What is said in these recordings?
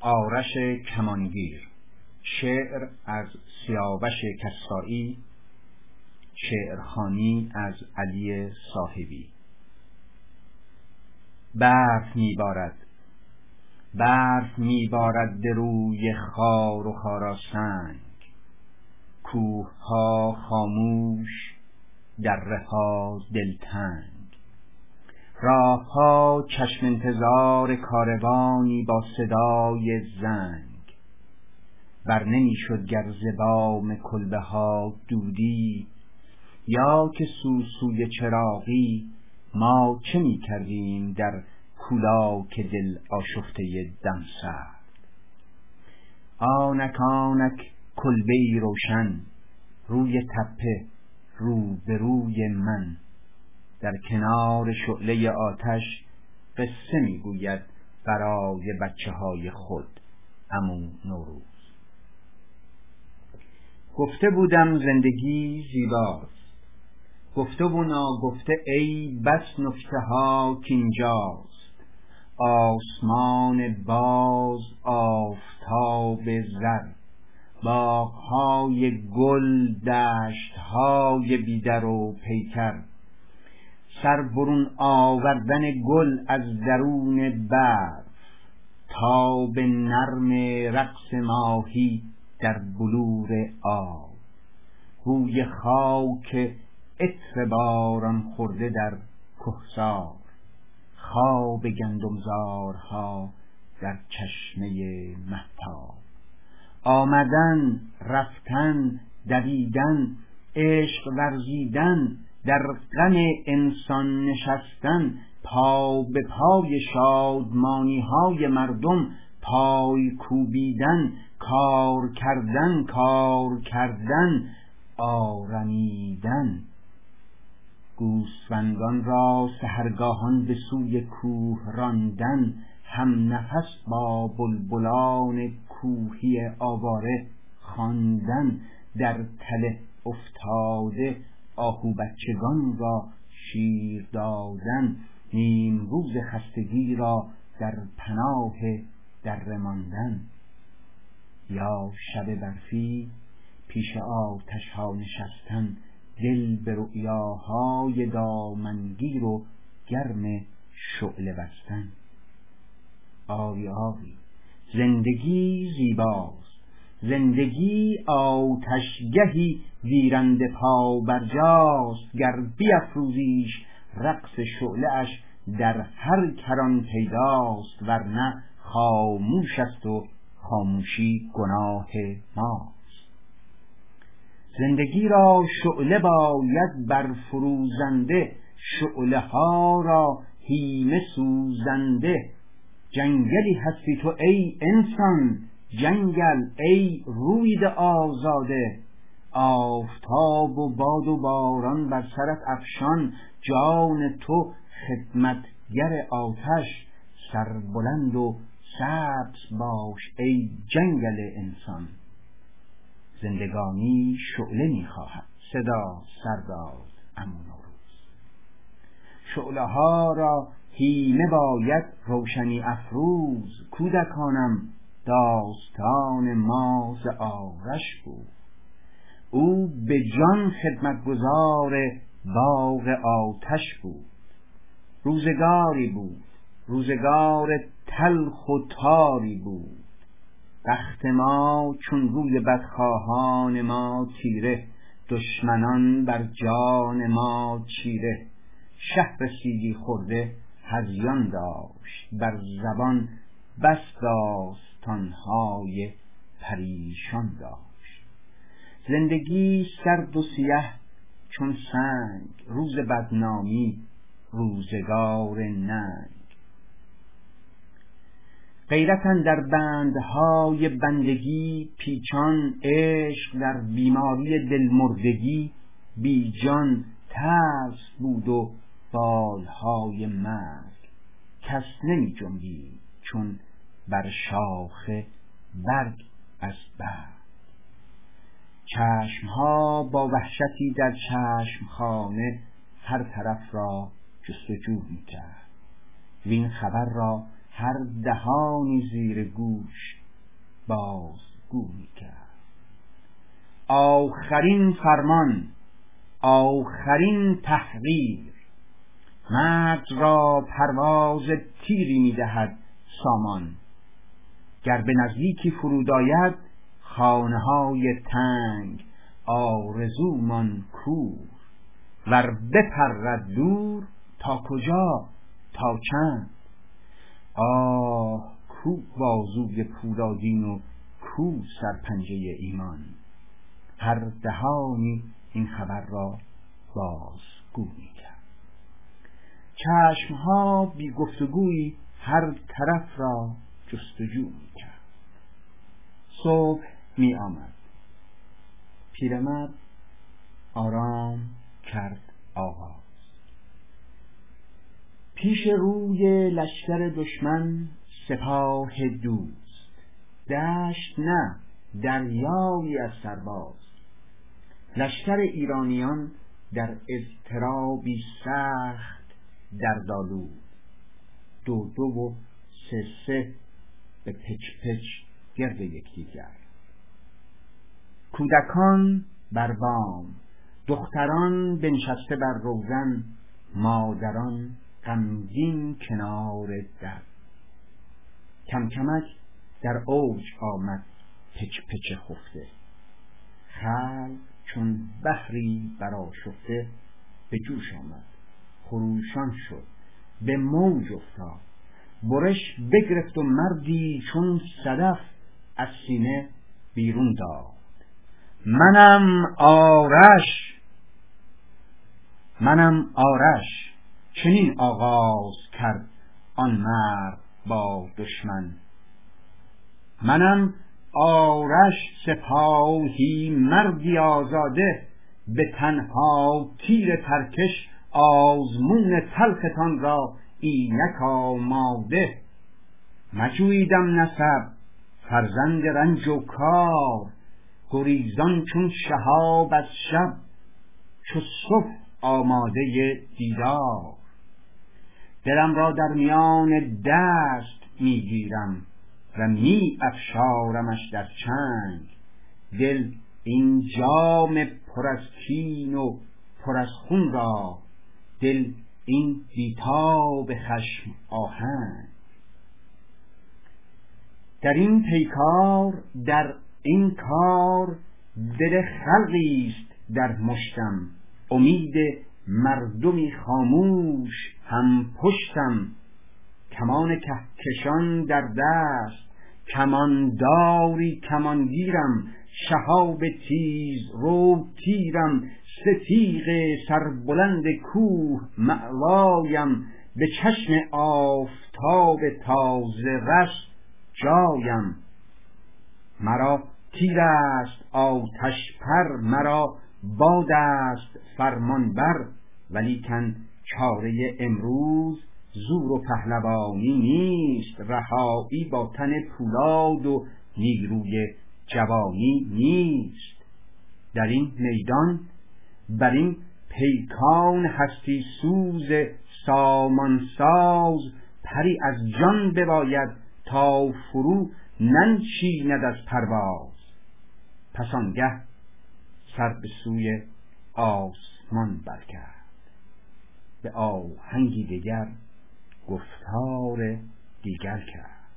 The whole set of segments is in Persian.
آرش کمانگیر. شعر از سیاوش کسایی، شعرخوانی از علی صاحبی. برف میبارد به روی خار و خاراسنگ، کوه ها خاموش، دره ها دلتنگ. راه ها چشم انتظار کاروانی با صدای زنگ. بر نمی شد گر ز بام کلبه ها دودی، یا که سوسوی چراغی ما چه می کردیم در کولاک دل آشفته دمسرد. آنک کلبه‌ای روشن، روی تپه رو به روی من، در کنار شعله آتش قصه می گوید برای بچه های خود عمو نوروز. گفته بودم زندگی زیباست، گفته و ناگفته ای بس نکته ها کینجاست. آسمان باز، آفتاب زر، باغ‌های گل، دشت‌های بیدر و پیکر. سر برون آوردن گل از درون برف، تاب نرم رقص ماهی در بلور آب. بوی خاک عطر باران خورده در کهسار، خواب گندمزارها در چشمه مهتاب. آمدن، رفتن، دویدن، عشق ورزیدن، در غم انسان نشستن، پا به پای شادمانی های مردم پای کوبیدن، کار کردن، آرمیدن. گوسفندان را سحرگاهان به سوی کوه راندن، هم نفس با بلبلان کوهی آواره خواندن. در تله افتاده آهو بچگان را شیر دادن، نیم روز خستگی را در پناه دره ماندن. یا شب برفی پیش آتش ها نشستن، دل به رؤیاهای دامنگیر و گرم شعله بستن. آری زندگی زیباست، زندگی آتشگهی ویرنده پا برجاست. گر بیفروزیش رقص شعله اش در هر کران پیداست، ورنه خاموش است و خاموشی گناه ماست. زندگی را شعله باید برفروزنده، شعله ها را هیمه سوزنده. جنگلی هستی تو ای انسان، جنگل ای روید آزاده. آفتاب و باد و باران بر سرت افشان، جان تو خدمتگر آتش. سربلند و سبز باش ای جنگل انسان. زندگانی شعله می‌خواهد، صدا سرداد عمو نوروز. شعله ها را هیمه باید روشنی افروز. کودکانم داستان ما ز آرش بود، او به جان خدمتگزار باغ آتش بود. روزگاری بود، روزگار تلخ و تاری بود. بخت ما چون روی بدخواهان ما تیره، دشمنان بر جان ما چیره. شهر سیدی خورده هذیان داشت، بر زبان بس داستانهای پریشان داشت. زندگی سرد و سیه چون سنگ، روز بدنامی روزگار ننگ. غیرت اندر بندهای بندگی پیچان، عشق در بیماری دلمردگی. بی جان ترس بود و بالهای مرگ، کس نمی جنبید چون بر شاخ برگ از برگ. چشمها با وحشتی در چشمخانه هر طرف را جستجو می کرد. وین خبر را هر دهانی زیر گوش بازگو می کرد. آخرین فرمان، آخرین تحقیر، مرد را پرواز تیری می دهد سامان. گر به نزدیکی فرود آید خانه های تنگ، آرزومان کور. ور بپرد دور تا کجا تا چند. آه کو بازوی پولادین و کو سرپنجه ایمان. هر دهانی این خبر را بازگو می کرد. چشمها بی گفتگویی هر طرف را جستجو می کرد. صبح می آمد. پیرمرد آرام کرد آغاز. پیش روی لشکر دشمن سپاه دوست، دشت نه دریایی از سرباز. لشکر ایرانیان در اضطرابی سخت دردآلود، دو دو و سه سه به پچ پچ گرد یکدیگر. کودکان بر بام، دختران بنشسته بر روزن، مادران غمگین کنار در. کم کمک در اوج آمد پچ پچ خفته. خلق چون بحری برآشفته به جوش آمد، خروشان شد، به موج افتاد. برش بگرفت و مردی چون صدف از سینه بیرون داد. منم آرش، منم آرش. چنین آغاز کرد آن مرد با دشمن. منم آرش سپاهی مردی آزاده، به تنها تیر ترکش آزمون تلختان را اینک آماده. مجویدم نسب فرزند رنج و کار، گریزان چون شهاب از شب، چو صبح آماده دیدار. دلم را در میان دست میگیرم و می افشارمش در چنگ. دل این جام پر از کین و پر از خون را، دل این بیتاب خشم آهنگ. در این پیکار در این کار دل خلقیست در مشتم. امید مردمی خاموش هم پشتم. کمان کهکشان در دست، کمانداری کمانگیرم. شهاب تیز رو تیرم، ستیغ سربلند کوه مأوایم. به چشم آفتاب تازه رس جایم. مرا تیر است آتش پر، مرا باد است فرمان بر. ولیکن چاره امروز زور و پهلوانی نیست. رهایی با تن پولاد و نیروی جوانی نیست. در این میدان بر این پیکان هستی سوز سامانساز، پری از جان بباید تا فرو ننشیند از پرواز. پس آنگه سر به سوی آسمان برکرد، به آهنگی دیگر گفتار دیگر کرد.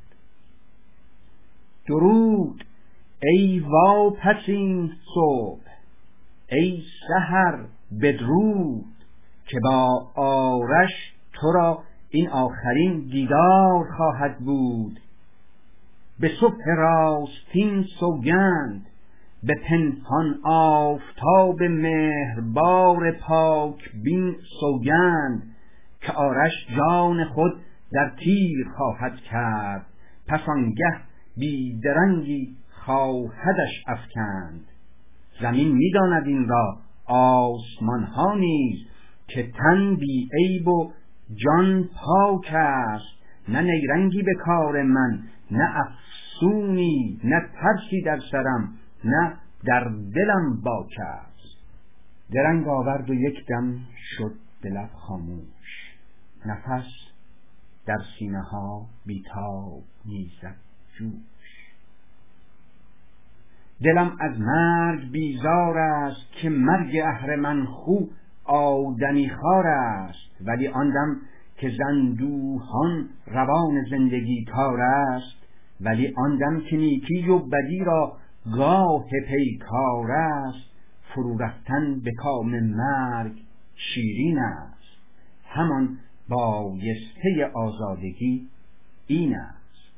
درود ای واپسین صبح، ای سحر بدرود، که با آرش تو را این آخرین دیدار خواهد بود. به صبح راستین سوگند، به پنهان آفتاب مهربار پاک بین سوگند. که آرش جان خود در تیر خواهد کرد، پس آنگه بی درنگی خواهدش افکند. زمین می‌داند این را، آسمان ها نیز، که تن بی عیب و جان پاک است. نه نیرنگی به کار من، نه افسونی، نه ترسی در سرم، نه در دلم باک است. درنگ آورد و یک دم شد به لب خاموش. نفس در سینه ها بیتاب میزد جوش. دلم از مرگ بیزار است که مرگ اهرمن خو آدمی خوار است، ولی آن دم که زندوهان روان زندگی کار است، ولی آن دم که نیکی و بدی را گاه پیکار است، فرو رفتن به کام مرگ شیرین است، همان بایسته آزادگی این است.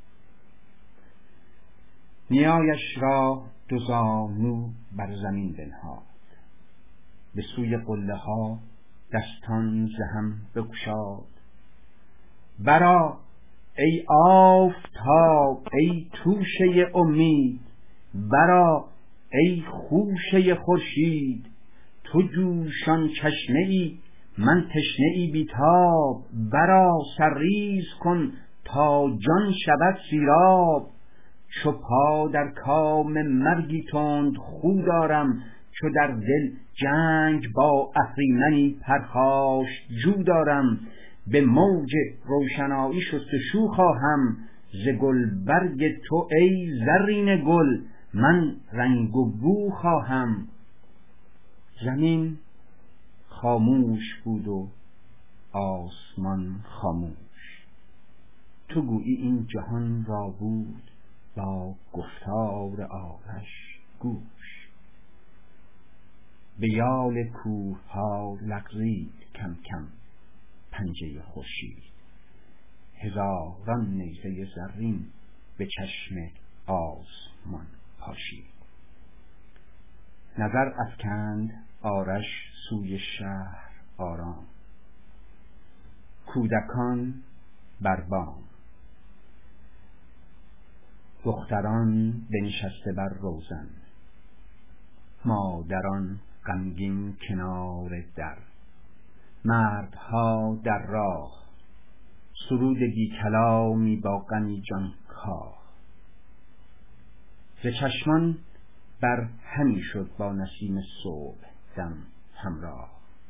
نیایش را دو زانو بر زمین بنهاد، به سوی قله ها دستان ز هم بگشاد. برآ ای آفتاب ای توشه امید، برآ ای خوشه خورشید، تو جوشان چشمه ای من تشنه ای بیتاب. برآ سرریز کن تا جان شود سیراب، چو پا در کام مرگی تند خو دارم، چو در دل جنگ با اهریمنی پرخاش جو دارم. به موج روشنایی شستشو خواهم، ز گلبرگ تو ای زرین گل من رنگ و بو خواهم. زمین خاموش بود و آسمان خاموش، تو گویی این جهان را بود با گفتار آتش گوش. به یال کوه ها لغزید کم کم پنجه خورشید، هزاران نیزه زرین به چشم آسمان پاشید. نظر افکند آرش سوی شهر آرام، کودکان بر بام، دختران بنشسته بر روزن، مادران غمگین کنار در، مردها در راه سرود بی کلامی با غمی جانکاه. ز چشمان بر همی شد با نسیم صبح دم همراه،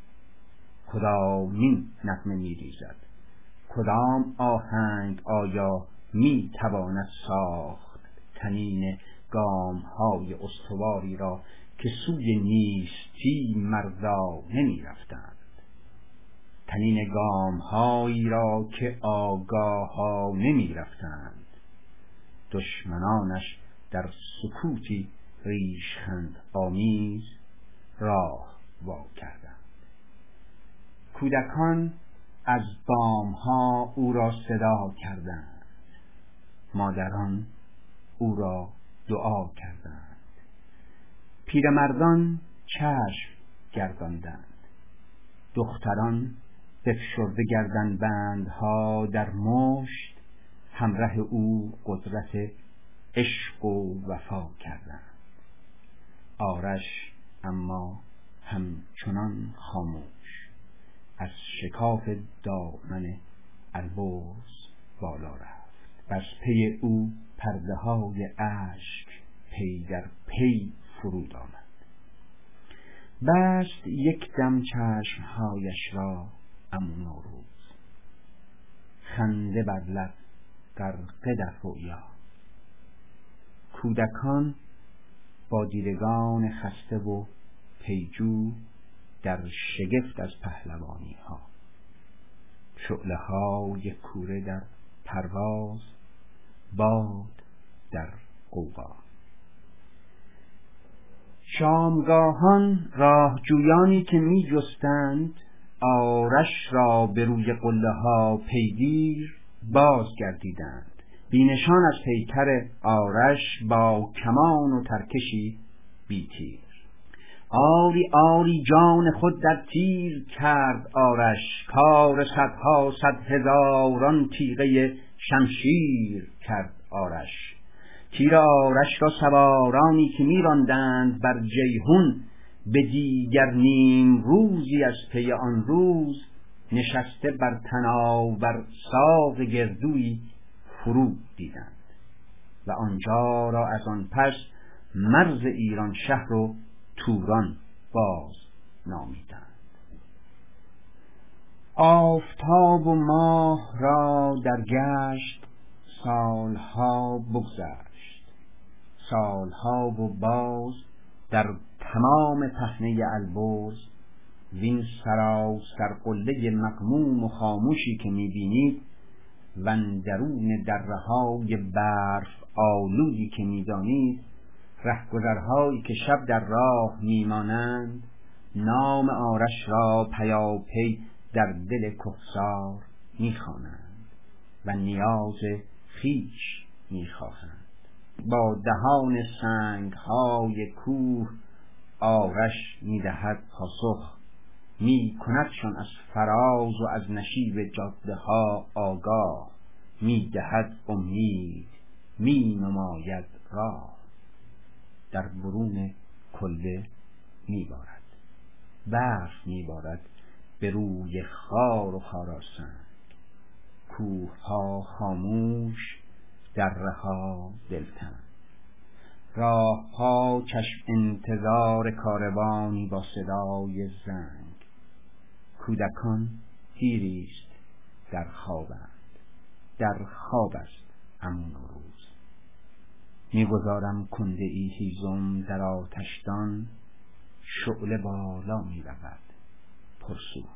کدامین نغمه می ریزد کدام آهنگ آیا می تواند ساخت طنین گام های استواری را که سوی نیستی مردانه می رفتند، طنین گام هایی را که آگاهانه می رفتند. دشمنانش در سکوتی ریشخند آمیز راه وا کردند. کودکان از بام ها او را صدا کردند، مادران او را دعا کردند، پیرمردان چشم گرداندند، دختران بفشرده گردن بندها در مشت همراه او قدرت عشق و وفا کردند. آرش اما همچنان خاموش از شکاف دامن البرز بالا رفت، بس پی او پرده های اشک پی در پی فرود آمد. بست یک دم چشمهایش را عمو نوروز، خنده بر لب غرقه در رؤیا. کودکان با دیدگان خسته و پیجو در شگفت از پهلوانی ها، شعله های کوره در پرواز، باد در غوغا. شامگاهان راهجویانی که می جستند آرش را به روی قله ها پیگیر بازگردیدند، بینشان از پیکر آرش با کمان و ترکشی بی تیر. آری آری جان خود در تیر کرد آرش، کار صدها صد هزاران تیغه شمشیر کرد آرش. تیر آرش را سوارانی که می‌راندند بر جیحون، به دیگر نیم روزی از پی آن روز نشسته بر تناور ساق گردویی فرو دیدند و آنجا را از آن پس مرز ایران شهر و توران باز نامیدند. آفتاب و ماه را در گشت سالها بگذشت، سالها و باز در تمام پهنه البرز وین سراسر قله مغموم و خاموشی که میبینید و اندرون دره‌های برف آلودی که میدانید، رهگذرهایی که شب در راه میمانند نام آرش را پیاپی در دل کهسار میخوانند و نیاز خویش میخواهند. با دهان سنگهای کوه آرش میدهد پاسخ، میکندشان از فراز و از نشیب جاده ها آگاه، میدهد امید، مینماید راه. در برون کلبه میبارد، برف میبارد به روی خار و خاراسنگ، کوه ها خاموش، دره ها دلتنگ، راه ها چشم انتظار کاروانی با صدای زنگ. کودکان دیریست در خوابند، در خواب است امون و روز. میگذارم کنده ای هیزم در آتشدان، شعله بالا میرود پرسوز.